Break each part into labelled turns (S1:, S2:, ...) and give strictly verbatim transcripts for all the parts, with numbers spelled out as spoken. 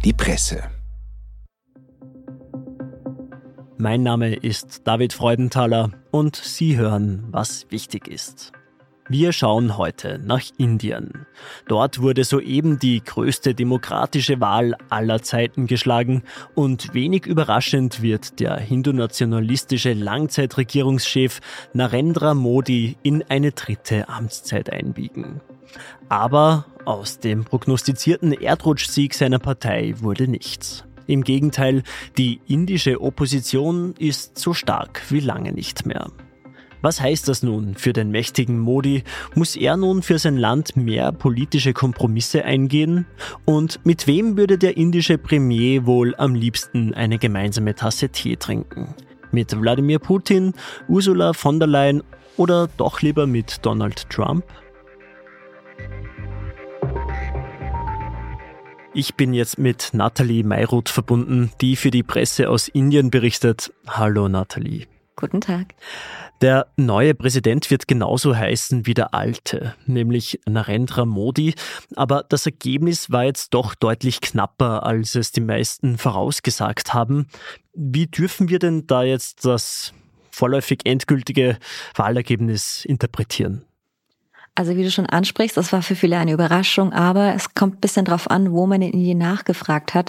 S1: die Presse.
S2: Mein Name ist David Freudenthaler und Sie hören, was wichtig ist. Wir schauen heute nach Indien. Dort wurde soeben die größte demokratische Wahl aller Zeiten geschlagen und wenig überraschend wird der hindu-nationalistische Langzeitregierungschef Narendra Modi in eine dritte Amtszeit einbiegen. Aber aus dem prognostizierten Erdrutschsieg seiner Partei wurde nichts. Im Gegenteil, die indische Opposition ist so stark wie lange nicht mehr. Was heißt das nun für den mächtigen Modi? Muss er nun für sein Land mehr politische Kompromisse eingehen? Und mit wem würde der indische Premier wohl am liebsten eine gemeinsame Tasse Tee trinken? Mit Wladimir Putin, Ursula von der Leyen oder doch lieber mit Donald Trump? Ich bin jetzt mit Nathalie Mayruth verbunden, die für die Presse aus Indien berichtet. Hallo Nathalie.
S3: Guten Tag.
S2: Der neue Präsident wird genauso heißen wie der alte, nämlich Narendra Modi. Aber das Ergebnis war jetzt doch deutlich knapper, als es die meisten vorausgesagt haben. Wie dürfen wir denn da jetzt das vorläufig endgültige Wahlergebnis interpretieren?
S3: Also wie du schon ansprichst, das war für viele eine Überraschung, aber es kommt ein bisschen drauf an, wo man in Indien nachgefragt hat,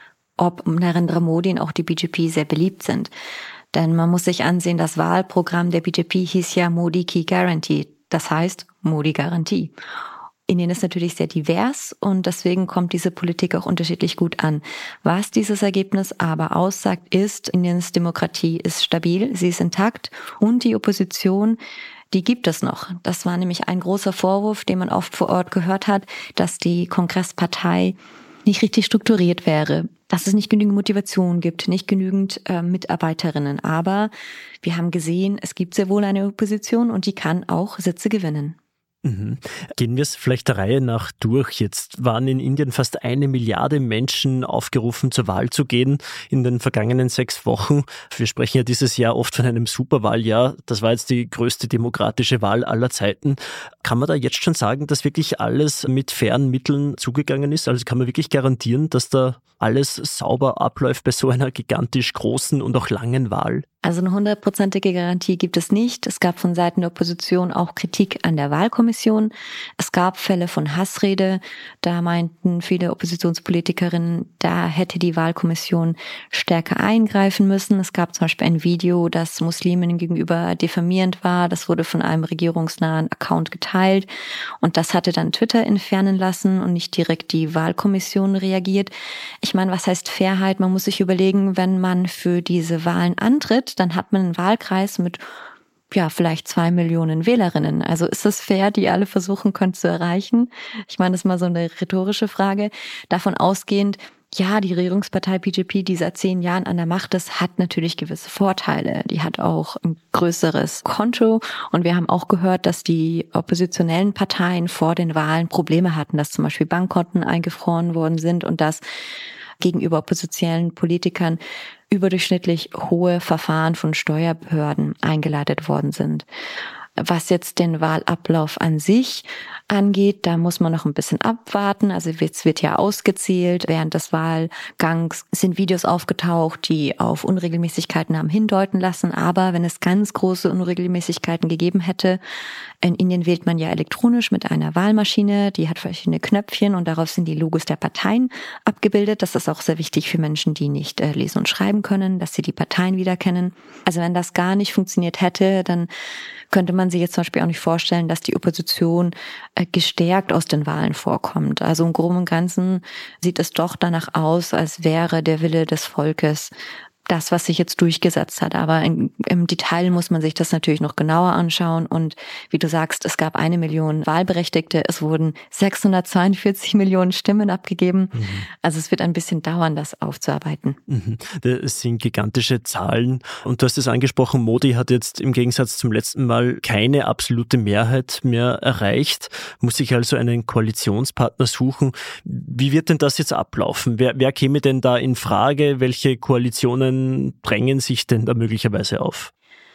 S3: ob Narendra Modi und auch die B J P sehr beliebt sind. Denn man muss sich ansehen, das Wahlprogramm der B J P hieß ja Modi Ki Guarantee, das heißt Modi-Garantie. Indien ist natürlich sehr divers und deswegen kommt diese Politik auch unterschiedlich gut an. Was dieses Ergebnis aber aussagt, ist, Indiens Demokratie ist stabil, sie ist intakt und die Opposition, die gibt es noch. Das war nämlich ein großer Vorwurf, den man oft vor Ort gehört hat, dass die Kongresspartei nicht richtig strukturiert wäre, dass es nicht genügend Motivation gibt, nicht genügend äh, Mitarbeiterinnen. Aber wir haben gesehen, es gibt sehr wohl eine Opposition und die kann auch Sitze gewinnen.
S2: Mhm. Gehen wir es vielleicht der Reihe nach durch. Jetzt waren in Indien fast eine Milliarde Menschen aufgerufen, zur Wahl zu gehen in den vergangenen sechs Wochen. Wir sprechen ja dieses Jahr oft von einem Superwahljahr. Das war jetzt die größte demokratische Wahl aller Zeiten. Kann man da jetzt schon sagen, dass wirklich alles mit fairen Mitteln zugegangen ist? Also kann man wirklich garantieren, dass da alles sauber abläuft bei so einer gigantisch großen und auch langen Wahl?
S3: Also eine hundertprozentige Garantie gibt es nicht. Es gab von Seiten der Opposition auch Kritik an der Wahlkommission. Es gab Fälle von Hassrede. Da meinten viele Oppositionspolitikerinnen, da hätte die Wahlkommission stärker eingreifen müssen. Es gab zum Beispiel ein Video, das Musliminnen gegenüber diffamierend war. Das wurde von einem regierungsnahen Account geteilt. Und das hatte dann Twitter entfernen lassen und nicht direkt die Wahlkommission reagiert. Ich meine, was heißt Fairheit? Man muss sich überlegen, wenn man für diese Wahlen antritt, dann hat man einen Wahlkreis mit ja vielleicht zwei Millionen Wählerinnen. Also ist es fair, die alle versuchen können zu erreichen? Ich meine, das ist mal so eine rhetorische Frage. Davon ausgehend, ja, die Regierungspartei B J P, die seit zehn Jahren an der Macht ist, hat natürlich gewisse Vorteile. Die hat auch ein größeres Konto und wir haben auch gehört, dass die oppositionellen Parteien vor den Wahlen Probleme hatten, dass zum Beispiel Bankkonten eingefroren worden sind und dass gegenüber oppositionellen Politikern überdurchschnittlich hohe Verfahren von Steuerbehörden eingeleitet worden sind. Was jetzt den Wahlablauf an sich angeht, da muss man noch ein bisschen abwarten. Also jetzt wird ja ausgezählt. Während des Wahlgangs sind Videos aufgetaucht, die auf Unregelmäßigkeiten haben hindeuten lassen. Aber wenn es ganz große Unregelmäßigkeiten gegeben hätte, in Indien wählt man ja elektronisch mit einer Wahlmaschine, die hat verschiedene Knöpfchen und darauf sind die Logos der Parteien abgebildet. Das ist auch sehr wichtig für Menschen, die nicht äh, lesen und schreiben können, dass sie die Parteien wiedererkennen. Also wenn das gar nicht funktioniert hätte, dann könnte man sich jetzt zum Beispiel auch nicht vorstellen, dass die Opposition äh, gestärkt aus den Wahlen vorkommt. Also im Groben und Ganzen sieht es doch danach aus, als wäre der Wille des Volkes das, was sich jetzt durchgesetzt hat. Aber in, im Detail muss man sich das natürlich noch genauer anschauen. Und wie du sagst, es gab eine Million Wahlberechtigte. Es wurden sechshundertzweiundvierzig Millionen Stimmen abgegeben. Mhm. Also es wird ein bisschen dauern, das aufzuarbeiten.
S2: Mhm. Das sind gigantische Zahlen. Und du hast es angesprochen, Modi hat jetzt im Gegensatz zum letzten Mal keine absolute Mehrheit mehr erreicht, muss sich also einen Koalitionspartner suchen. Wie wird denn das jetzt ablaufen? Wer, wer käme denn da in Frage? Welche Koalitionen drängen sich denn da möglicherweise auf?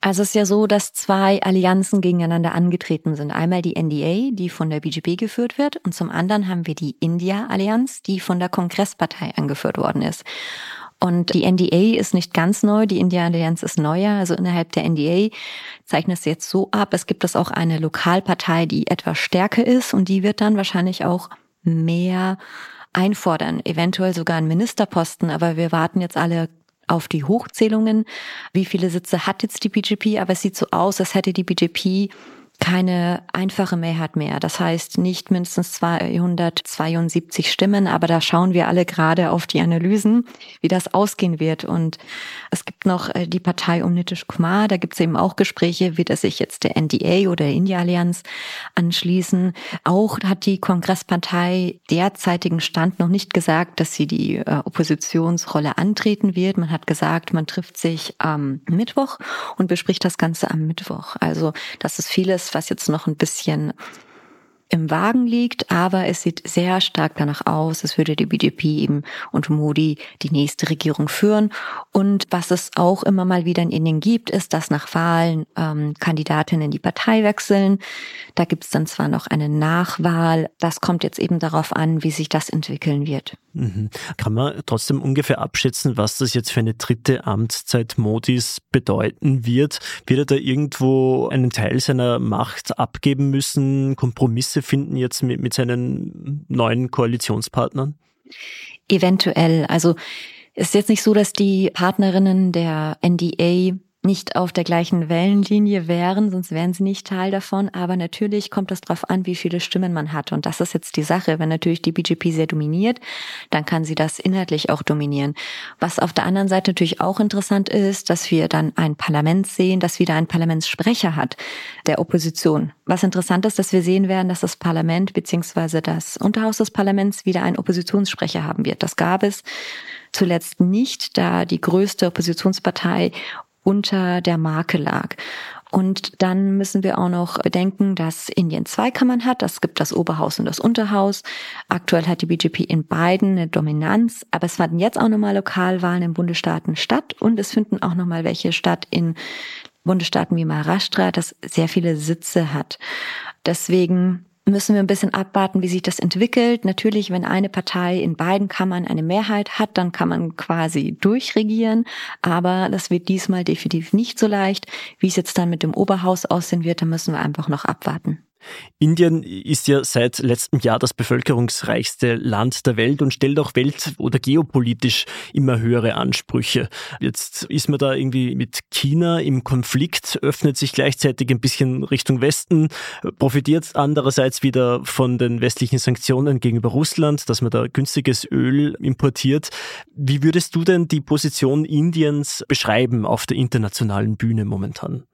S3: Also es ist ja so, dass zwei Allianzen gegeneinander angetreten sind. Einmal die N D A, die von der B J P geführt wird, und zum anderen haben wir die India-Allianz, die von der Kongresspartei angeführt worden ist. Und die N D A ist nicht ganz neu, die India-Allianz ist neuer. Also innerhalb der N D A zeichnet es jetzt so ab, es gibt es auch eine Lokalpartei, die etwas stärker ist, und die wird dann wahrscheinlich auch mehr einfordern, eventuell sogar einen Ministerposten. Aber wir warten jetzt alle auf die Hochzählungen. Wie viele Sitze hat jetzt die B J P? Aber es sieht so aus, als hätte die B J P keine einfache Mehrheit mehr. Das heißt nicht mindestens zweihundertzweiundsiebzig Stimmen, aber da schauen wir alle gerade auf die Analysen, wie das ausgehen wird. Und es gibt noch die Partei um Nitish Kumar, da gibt es eben auch Gespräche, wird er sich jetzt der N D A oder der India-Allianz anschließen. Auch hat die Kongresspartei derzeitigen Stand noch nicht gesagt, dass sie die äh, Oppositionsrolle antreten wird. Man hat gesagt, man trifft sich am Mittwoch und bespricht das Ganze am Mittwoch. Also das ist vieles, was jetzt noch ein bisschen im Wagen liegt, aber es sieht sehr stark danach aus, als würde die B J P eben und Modi die nächste Regierung führen. Und was es auch immer mal wieder in Indien gibt, ist, dass nach Wahlen ähm, Kandidatinnen die Partei wechseln. Da gibt es dann zwar noch eine Nachwahl, das kommt jetzt eben darauf an, wie sich das entwickeln wird.
S2: Mhm. Kann man trotzdem ungefähr abschätzen, was das jetzt für eine dritte Amtszeit Modis bedeuten wird? Wird er da irgendwo einen Teil seiner Macht abgeben müssen, Kompromisse finden jetzt mit, mit seinen neuen Koalitionspartnern?
S3: Eventuell. Also es ist jetzt nicht so, dass die Partnerinnen der N D A nicht auf der gleichen Wellenlinie wären, sonst wären sie nicht Teil davon. Aber natürlich kommt es darauf an, wie viele Stimmen man hat. Und das ist jetzt die Sache. Wenn natürlich die B J P sehr dominiert, dann kann sie das inhaltlich auch dominieren. Was auf der anderen Seite natürlich auch interessant ist, dass wir dann ein Parlament sehen, das wieder einen Parlamentssprecher hat, der Opposition. Was interessant ist, dass wir sehen werden, dass das Parlament bzw. das Unterhaus des Parlaments wieder einen Oppositionssprecher haben wird. Das gab es zuletzt nicht, da die größte Oppositionspartei unter der Marke lag. Und dann müssen wir auch noch bedenken, dass Indien zwei Kammern hat. Es gibt das Oberhaus und das Unterhaus. Aktuell hat die B J P in beiden eine Dominanz. Aber es fanden jetzt auch nochmal Lokalwahlen in Bundesstaaten statt. Und es finden auch nochmal welche statt in Bundesstaaten wie Maharashtra, das sehr viele Sitze hat. Deswegen müssen wir ein bisschen abwarten, wie sich das entwickelt. Natürlich, wenn eine Partei in beiden Kammern eine Mehrheit hat, dann kann man quasi durchregieren. Aber das wird diesmal definitiv nicht so leicht. Wie es jetzt dann mit dem Oberhaus aussehen wird, da müssen wir einfach noch abwarten.
S2: Indien ist ja seit letztem Jahr das bevölkerungsreichste Land der Welt und stellt auch welt- oder geopolitisch immer höhere Ansprüche. Jetzt ist man da irgendwie mit China im Konflikt, öffnet sich gleichzeitig ein bisschen Richtung Westen, profitiert andererseits wieder von den westlichen Sanktionen gegenüber Russland, dass man da günstiges Öl importiert. Wie würdest du denn die Position Indiens beschreiben auf der internationalen Bühne momentan?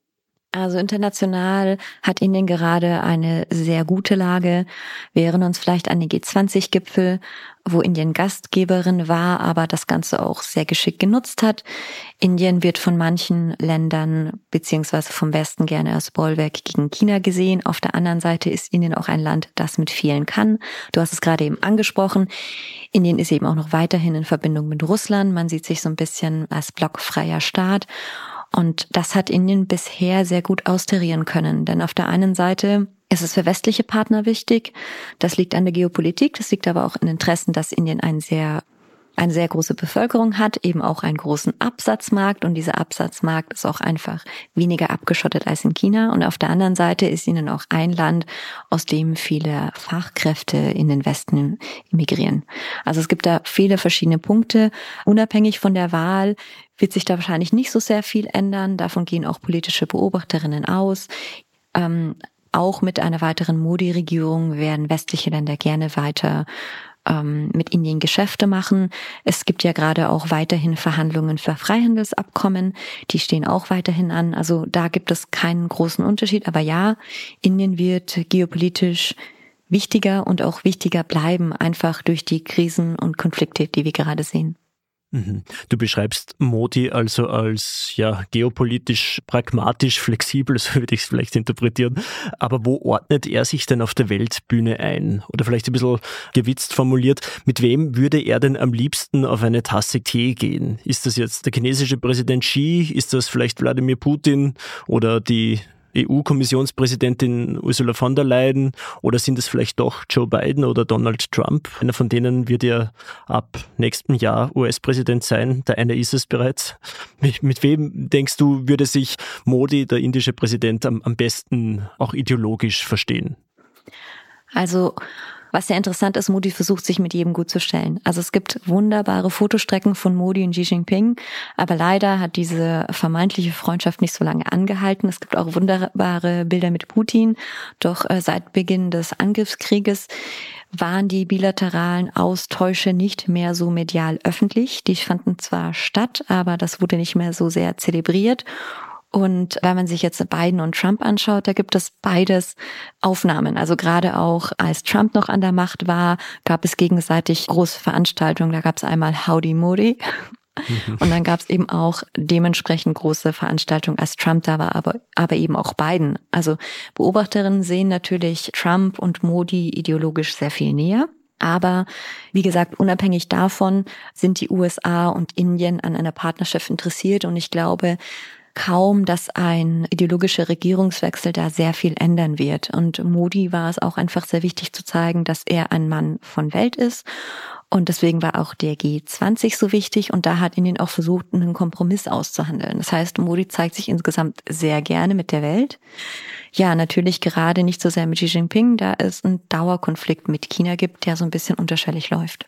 S3: Also international hat Indien gerade eine sehr gute Lage. Wir erinnern uns vielleicht an den G zwanzig Gipfel, wo Indien Gastgeberin war, aber das Ganze auch sehr geschickt genutzt hat. Indien wird von manchen Ländern beziehungsweise vom Westen gerne als Bollwerk gegen China gesehen. Auf der anderen Seite ist Indien auch ein Land, das mit vielen kann. Du hast es gerade eben angesprochen. Indien ist eben auch noch weiterhin in Verbindung mit Russland. Man sieht sich so ein bisschen als blockfreier Staat. Und das hat Indien bisher sehr gut austarieren können. Denn auf der einen Seite ist es für westliche Partner wichtig. Das liegt an der Geopolitik. Das liegt aber auch in Interessen, dass Indien ein sehr, eine sehr große Bevölkerung hat, eben auch einen großen Absatzmarkt. Und dieser Absatzmarkt ist auch einfach weniger abgeschottet als in China. Und auf der anderen Seite ist Indien auch ein Land, aus dem viele Fachkräfte in den Westen emigrieren. Also es gibt da viele verschiedene Punkte. Unabhängig von der Wahl wird sich da wahrscheinlich nicht so sehr viel ändern. Davon gehen auch politische Beobachterinnen aus. Ähm, auch mit einer weiteren Modi-Regierung werden westliche Länder gerne weiter ähm, mit Indien Geschäfte machen. Es gibt ja gerade auch weiterhin Verhandlungen für Freihandelsabkommen. Die stehen auch weiterhin an. Also da gibt es keinen großen Unterschied. Aber ja, Indien wird geopolitisch wichtiger und auch wichtiger bleiben, einfach durch die Krisen und Konflikte, die wir gerade sehen.
S2: Mhm. Du beschreibst Modi also als ja geopolitisch pragmatisch flexibel, so würde ich es vielleicht interpretieren. Aber wo ordnet er sich denn auf der Weltbühne ein? Oder vielleicht ein bisschen gewitzt formuliert, mit wem würde er denn am liebsten auf eine Tasse Tee gehen? Ist das jetzt der chinesische Präsident Xi? Ist das vielleicht Wladimir Putin oder die E U-Kommissionspräsidentin Ursula von der Leyen, oder sind es vielleicht doch Joe Biden oder Donald Trump? Einer von denen wird ja ab nächstem Jahr U S-Präsident sein. Der eine ist es bereits. Mit, mit wem, denkst du, würde sich Modi, der indische Präsident, am, am besten auch ideologisch verstehen?
S3: Also was sehr interessant ist, Modi versucht sich mit jedem gut zu stellen. Also es gibt wunderbare Fotostrecken von Modi und Xi Jinping, aber leider hat diese vermeintliche Freundschaft nicht so lange angehalten. Es gibt auch wunderbare Bilder mit Putin, doch äh, seit Beginn des Angriffskrieges waren die bilateralen Austausche nicht mehr so medial öffentlich. Die fanden zwar statt, aber das wurde nicht mehr so sehr zelebriert. Und wenn man sich jetzt Biden und Trump anschaut, da gibt es beides Aufnahmen. Also gerade auch als Trump noch an der Macht war, gab es gegenseitig große Veranstaltungen. Da gab es einmal Howdy Modi. Mhm. Und dann gab es eben auch dementsprechend große Veranstaltungen, als Trump da war, aber, aber eben auch Biden. Also Beobachterinnen sehen natürlich Trump und Modi ideologisch sehr viel näher. Aber wie gesagt, unabhängig davon sind die U S A und Indien an einer Partnerschaft interessiert. Und ich glaube kaum, dass ein ideologischer Regierungswechsel da sehr viel ändern wird. Und Modi war es auch einfach sehr wichtig zu zeigen, dass er ein Mann von Welt ist. Und deswegen war auch der G zwanzig so wichtig. Und da hat Indien auch versucht, einen Kompromiss auszuhandeln. Das heißt, Modi zeigt sich insgesamt sehr gerne mit der Welt. Ja, natürlich gerade nicht so sehr mit Xi Jinping, da es einen Dauerkonflikt mit China gibt, der so ein bisschen unterschwellig läuft.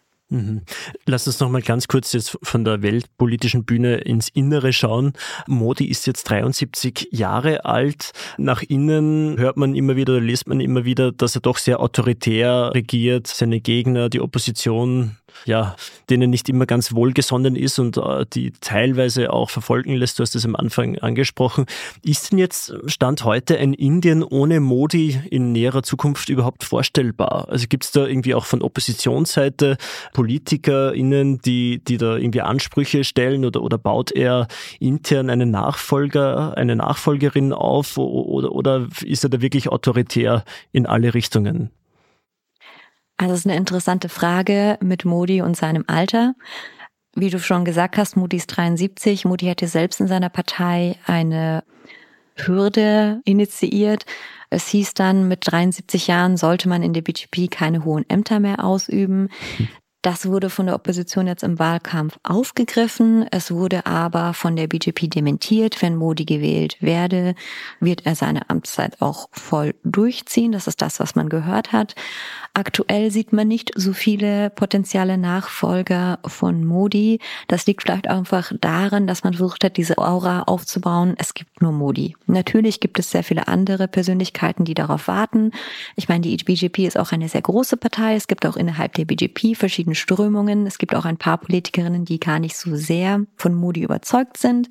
S2: Lass uns noch mal ganz kurz jetzt von der weltpolitischen Bühne ins Innere schauen. Modi ist jetzt dreiundsiebzig Jahre alt. Nach innen hört man immer wieder, oder liest man immer wieder, dass er doch sehr autoritär regiert, seine Gegner, die Opposition, ja, denen nicht immer ganz wohlgesonnen ist und äh, die teilweise auch verfolgen lässt. Du hast es am Anfang angesprochen. Ist denn jetzt Stand heute ein Indien ohne Modi in näherer Zukunft überhaupt vorstellbar? Also gibt es da irgendwie auch von Oppositionsseite PolitikerInnen, die, die da irgendwie Ansprüche stellen, oder, oder baut er intern einen Nachfolger, eine Nachfolgerin auf, oder, oder ist er da wirklich autoritär in alle Richtungen?
S3: Also es ist eine interessante Frage mit Modi und seinem Alter. Wie du schon gesagt hast, Modi ist dreiundsiebzig. Modi hätte selbst in seiner Partei eine Hürde initiiert. Es hieß dann, mit dreiundsiebzig Jahren sollte man in der B J P keine hohen Ämter mehr ausüben. Das wurde von der Opposition jetzt im Wahlkampf aufgegriffen. Es wurde aber von der B J P dementiert. Wenn Modi gewählt werde, wird er seine Amtszeit auch voll durchziehen. Das ist das, was man gehört hat. Aktuell sieht man nicht so viele potenzielle Nachfolger von Modi. Das liegt vielleicht einfach daran, dass man versucht hat, diese Aura aufzubauen. Es gibt nur Modi. Natürlich gibt es sehr viele andere Persönlichkeiten, die darauf warten. Ich meine, die B J P ist auch eine sehr große Partei. Es gibt auch innerhalb der B J P verschiedene Strömungen. Es gibt auch ein paar Politikerinnen, die gar nicht so sehr von Modi überzeugt sind.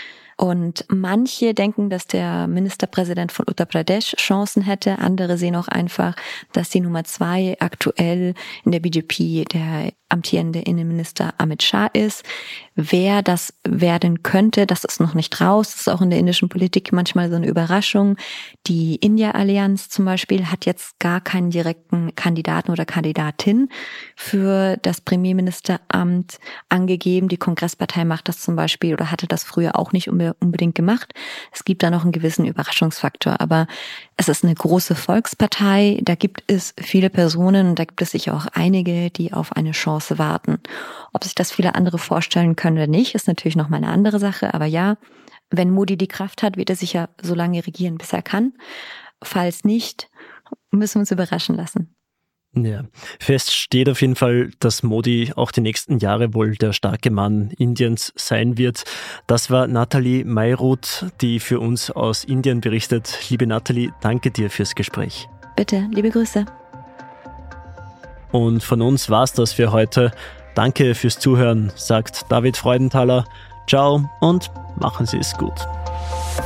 S3: Und manche denken, dass der Ministerpräsident von Uttar Pradesh Chancen hätte. Andere sehen auch einfach, dass die Nummer zwei aktuell in der B J P der amtierende Innenminister Amit Shah ist. Wer das werden könnte, das ist noch nicht raus. Das ist auch in der indischen Politik manchmal so eine Überraschung. Die India-Allianz zum Beispiel hat jetzt gar keinen direkten Kandidaten oder Kandidatin für das Premierministeramt angegeben. Die Kongresspartei macht das zum Beispiel oder hatte das früher auch nicht unbedingt gemacht. Es gibt da noch einen gewissen Überraschungsfaktor. Aber es ist eine große Volkspartei. Da gibt es viele Personen und da gibt es sicher auch einige, die auf eine Chance warten. Ob sich das viele andere vorstellen können oder nicht, ist natürlich nochmal eine andere Sache. Aber ja, wenn Modi die Kraft hat, wird er sicher so lange regieren, bis er kann. Falls nicht, müssen wir uns überraschen lassen.
S2: Ja, fest steht auf jeden Fall, dass Modi auch die nächsten Jahre wohl der starke Mann Indiens sein wird. Das war Nathalie Mayruth, die für uns aus Indien berichtet. Liebe Nathalie, danke dir fürs Gespräch.
S3: Bitte, liebe Grüße.
S2: Und von uns war's das für heute. Danke fürs Zuhören, sagt David Freudenthaler. Ciao und machen Sie es gut.